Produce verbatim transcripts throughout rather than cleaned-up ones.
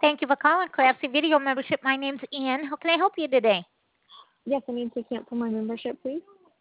Thank you for calling Craftsy Video Membership. My name's Ann. How can I help you today? Yes, I need to cancel my membership, please.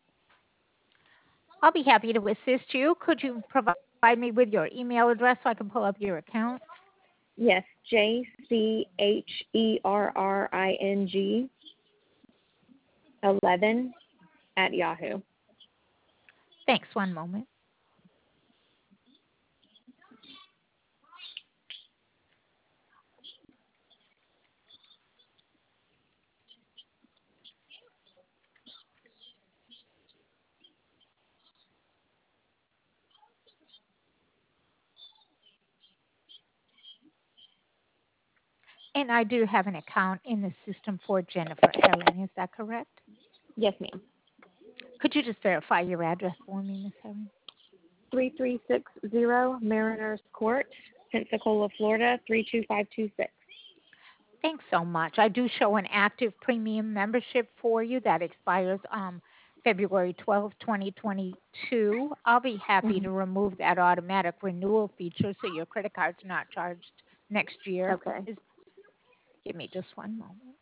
I'll be happy to assist you. Could you provide me with your email address so I can pull up your account? Yes, J C H E R R I N G eleven at Yahoo. Thanks. One moment. And I do have an account in the system for Jennifer Herring. Is that correct? Yes, ma'am. Could you just verify your address for me, Miss Herring? three three six zero Mariners Court, Pensacola, Florida, three two five two six. Thanks so much. I do show an active premium membership for you that expires um, February twelfth, twenty twenty-two. I'll be happy Mm-hmm. to remove that automatic renewal feature so your credit card's not charged next year. Okay. Is, give me just one moment.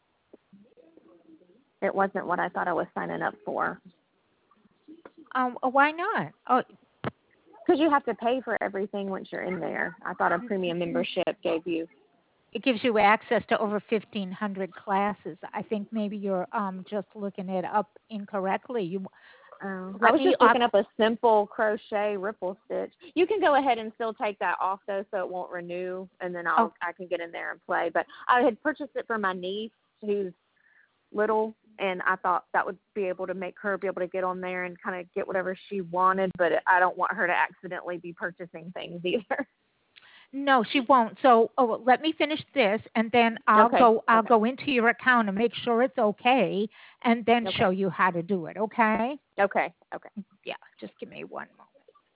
It wasn't what I thought I was signing up for. Um, why not? Oh, Because you have to pay for everything once you're in there. I thought a premium membership gave you. it gives you access to over fifteen hundred classes. I think maybe you're um, just looking it up incorrectly. You Um, I let was me just op- looking up a simple crochet ripple stitch. You can go ahead and still take that off though, so it won't renew, and then oh, I'll I can get in there and play. But I had purchased it for my niece who's little, and I thought that would be able to make her be able to get on there and kind of get whatever she wanted. But I don't want her to accidentally be purchasing things either. no, she won't. So, oh, let me finish this, and then I'll Okay. go. I'll Okay. go into your account and make sure it's okay, and then Okay. show you how to do it. Okay? Okay. Okay. Yeah. Just give me one moment.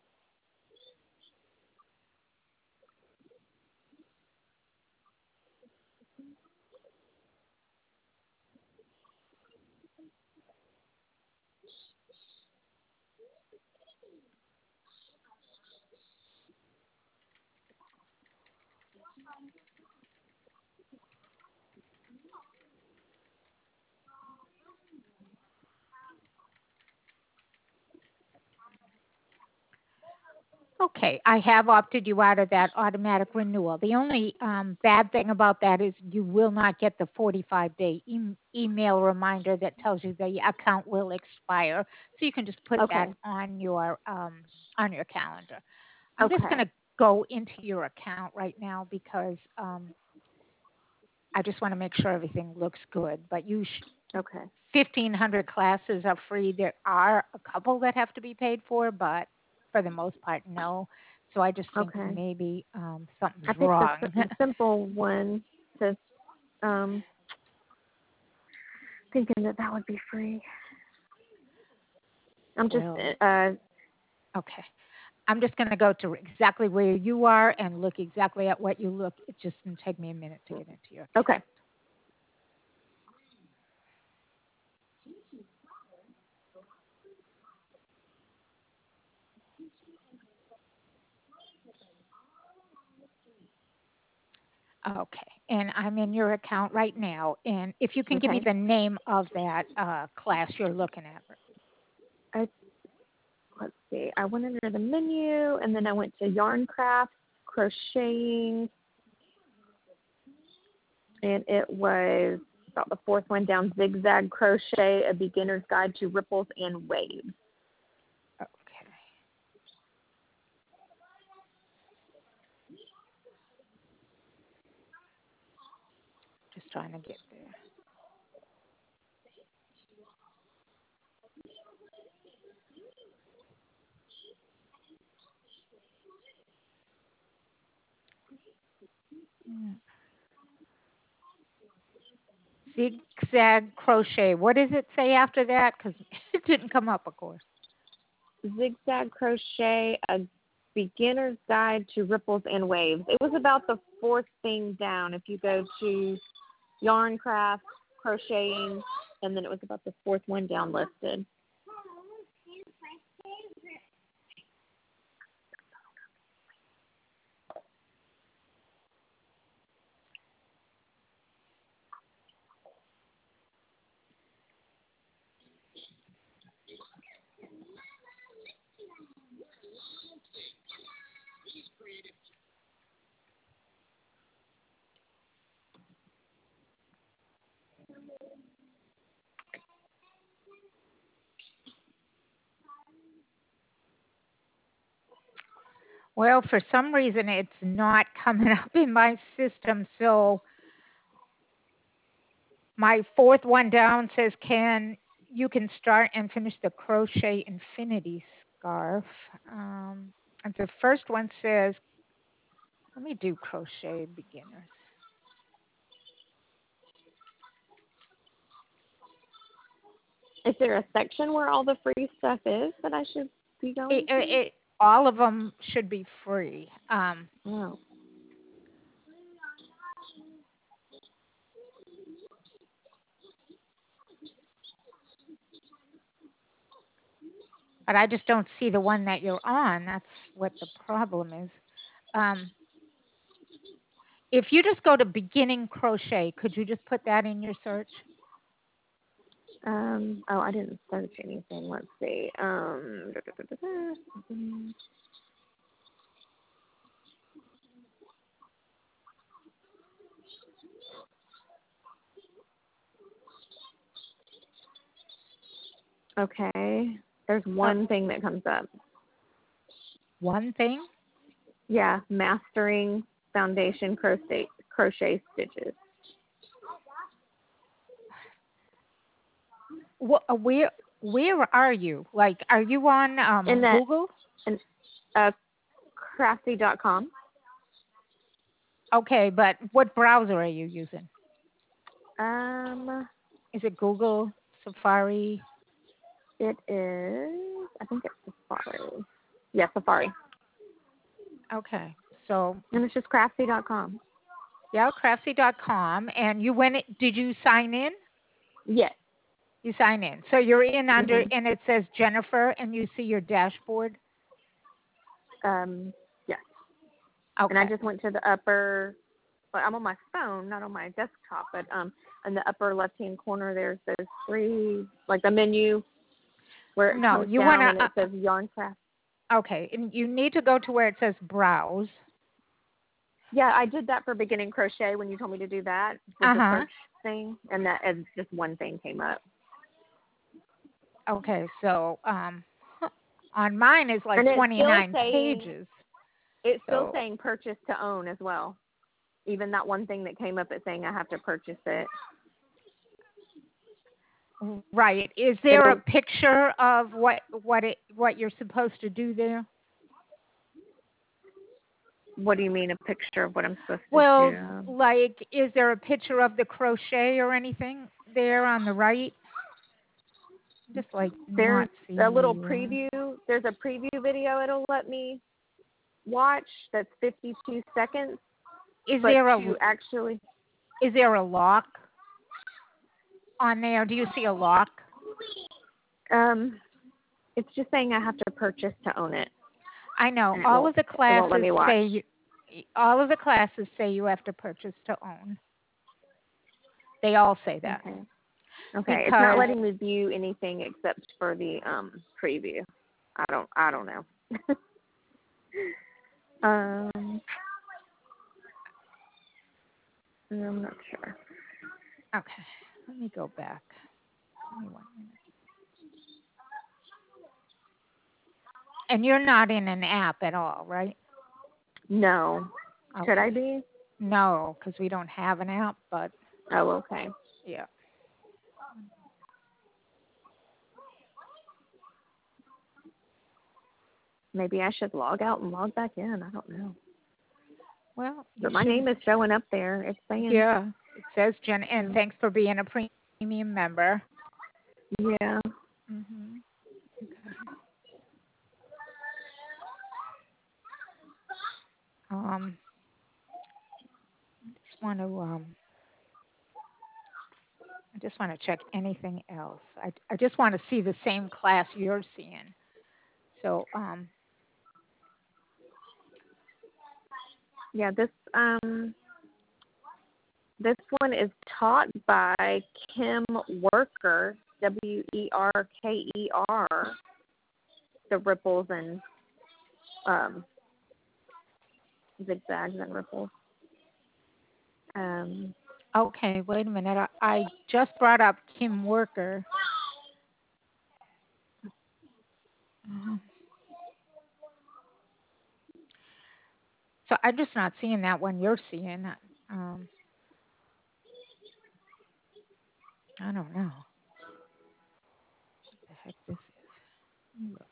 Okay, I have opted you out of that automatic renewal. The only um, bad thing about that is you will not get the forty-five day e- email reminder that tells you the account will expire. So you can just put Okay. that on your um, on your calendar. I'm just Okay. going to go into your account right now because um, I just want to make sure everything looks good. But you, sh- Okay. fifteen hundred classes are free. There are a couple that have to be paid for, but for the most part, no. So I just think Okay. maybe um, something's I picked the, wrong. the simple one. To, um, thinking that that would be free. I'm just Well, uh okay. I'm just going to go to exactly where you are and look exactly at what you look. It just going to take me a minute to get into your okay. account. Okay, and I'm in your account right now. And if you can give me Okay. the name of that uh, class you're looking at. I let's see. I went under the menu and then I went to yarn craft, crocheting, and it was about the fourth one down, zigzag crochet, a beginner's guide to ripples and waves. Okay, just trying to get there. Hmm. Zigzag crochet. What does it say after that? Because it didn't come up, of course. Zigzag crochet, a beginner's guide to ripples and waves. It was about the fourth thing down. If you go to yarn craft, crocheting, and then it was about the fourth one down listed. Well, for some reason, it's not coming up in my system. So my fourth one down says, "Can you can start and finish the crochet infinity scarf?" Um, and the first one says, "Let me do crochet beginners." Is there a section where all the free stuff is that I should be It, going it, to? it all of them should be free. Um, Oh. but I just don't see the one that you're on. That's what the problem is. Um, if you just go to beginning crochet, could you just put that in your search? Um, oh, I didn't search anything. Let's see. Um, da, da, da, da, da. Mhm. Okay. There's one Oh, thing that comes up. one thing? Yeah, mastering foundation crochet crochet stitches. Wh- uh, Where where are you? Like, are you on In um, that, Google? in, uh, crafty dot com. Okay, but what browser are you using? Um, Is it Google, Safari? it is. I think it's Safari. Yeah, Safari, Okay, so and it's just crafty dot com. yeah, craftsy dot com. And you went. Did you sign in? Yes. You sign in. So you're in under, Mhm. and it says Jennifer, and you see your dashboard. Um, yes. And I Okay. just went to the upper. Well, I'm on my phone, not on my desktop, but um, in the upper left-hand corner, there's those three, like the menu where it No, comes you want down and it to. says yarn craft. Uh, okay, and you need to go to where it says Browse. Yeah, I did that for beginning crochet when you told me to do that with Uh the huh. search thing, and that and just one thing came up. Okay, so um, on mine is like And it's still twenty-nine saying pages. it's still So saying purchase to own as well. Even that one thing that came up, it's saying I have to purchase it. right, is And there a the, picture of what what it what you're supposed to do there? what do you mean, a picture of what I'm supposed to Well, do? like, is there a picture of the crochet or anything there on the right? Just like There's not a seeing where little you are. preview. There's a preview video it'll let me watch that's fifty-two seconds, Is but there a to actually, is there a lock on there? Do you see a lock? um, it's just saying I have to purchase to own it, I know and it all won't of the it won't let classes me watch. say you, all of the classes say you have to purchase to own. They all say that Okay. Okay. It's not because letting me view anything except for the um preview. I don't I don't know. um I'm not sure. okay. Let me go back. Give me one minute. And you're not in an app at all, right? No. Should I Okay. be? No, because we don't have an app, but Oh, okay. yeah. Maybe I should log out and log back in. I don't know. Well, you But my should. name is showing up there. It's saying, Yeah, it says Jen, and so, thanks for being a premium member. yeah. Mhm. Okay. Um, I just want to um, I just want to check anything else. I I just want to see the same class you're seeing. So um, Yeah, this um this one is taught by Kim Worker, W E R K E R, the ripples and um, zigzags and ripples. Um, Okay, wait a minute. I, I just brought up Kim Worker. Uh, So I'm just not seeing that one you're seeing. Um, I don't know what the heck this is. Let me look.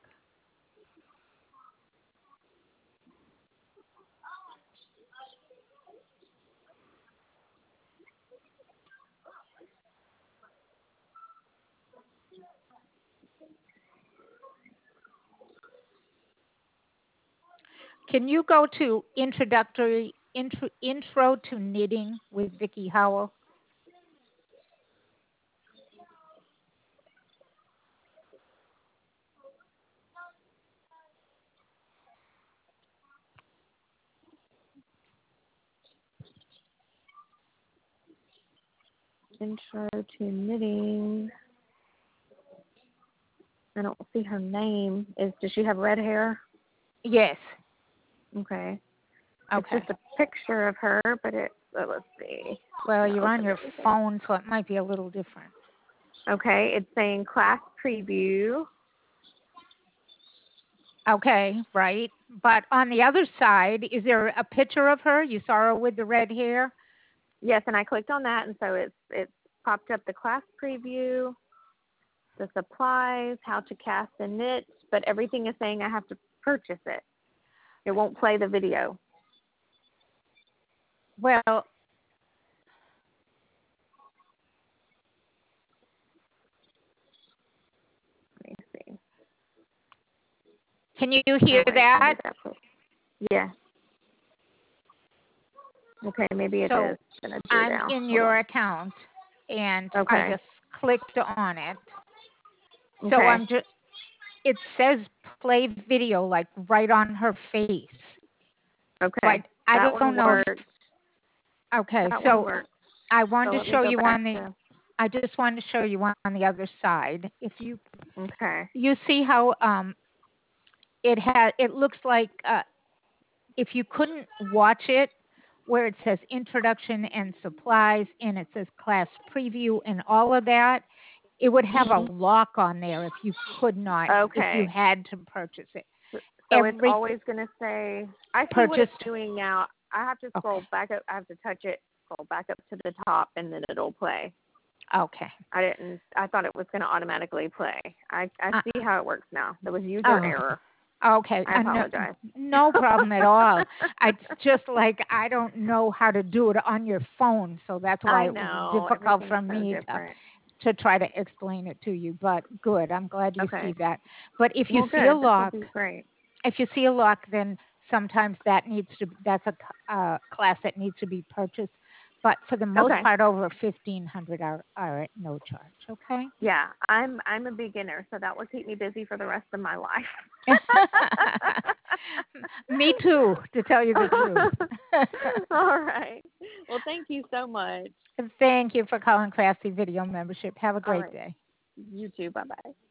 Can you go to introductory intro, intro to knitting with Vicki Howell? Intro to knitting. I don't see her name. Is does she have red hair? Yes. Okay. It's Okay. just a picture of her, but it's uh, let's see. Well, I'll you're on open your everything. phone, so it might be a little different. Okay, it's saying class preview. Okay, right. But on the other side, is there a picture of her? You saw her with the red hair? Yes, and I clicked on that, and so it's it's popped up the class preview, the supplies, how to cast and knit, but everything is saying I have to purchase it. It won't play the video. Well, Let me see. can you Oh hear wait, I that? did that. First. Yeah. Okay, maybe it So is gonna do I'm now. in Hold your on. account, and I Okay. just clicked on it. So Okay. I'm just, it says play video like right on her face. So I, Okay. I That don't one know if, worked. okay, That one so worked. I So wanted to let me show go you back on the, to. I just wanted to show you on the other side. If you, Okay. you see how um, it has, it looks like uh, if you couldn't watch it, where it says introduction and supplies and it says class preview and all of that, it would have a Mhm. lock on there if you could not, if you Okay. had to purchase it. So it's Every always going to say, I see what it's purchased, doing now. I have to okay, scroll back up. I have to touch it, scroll back up to the top, and then it'll play. okay. I didn't, I thought it was going to automatically play. I, I Uh, see how it works now. There was user oh, error. okay. I Uh, no, apologize. no problem at all. It's just like I don't know how to do it on your phone, so that's why I it was know. difficult Everything's for so me to different. to try to explain it to you. But good, I'm glad you see Okay. that. But if you Well, see a good. This will lock, be great. if you see a lock, then sometimes that needs to that's a c- uh, class that needs to be purchased. But for the most Okay. part, over fifteen hundred are are at no charge. Okay. Yeah, I'm I'm a beginner, so that will keep me busy for the rest of my life. Me too, to tell you the truth. All right. Well, thank you so much. Thank you for calling Craftsy Video Membership. Have a All great right. day. You too. Bye bye.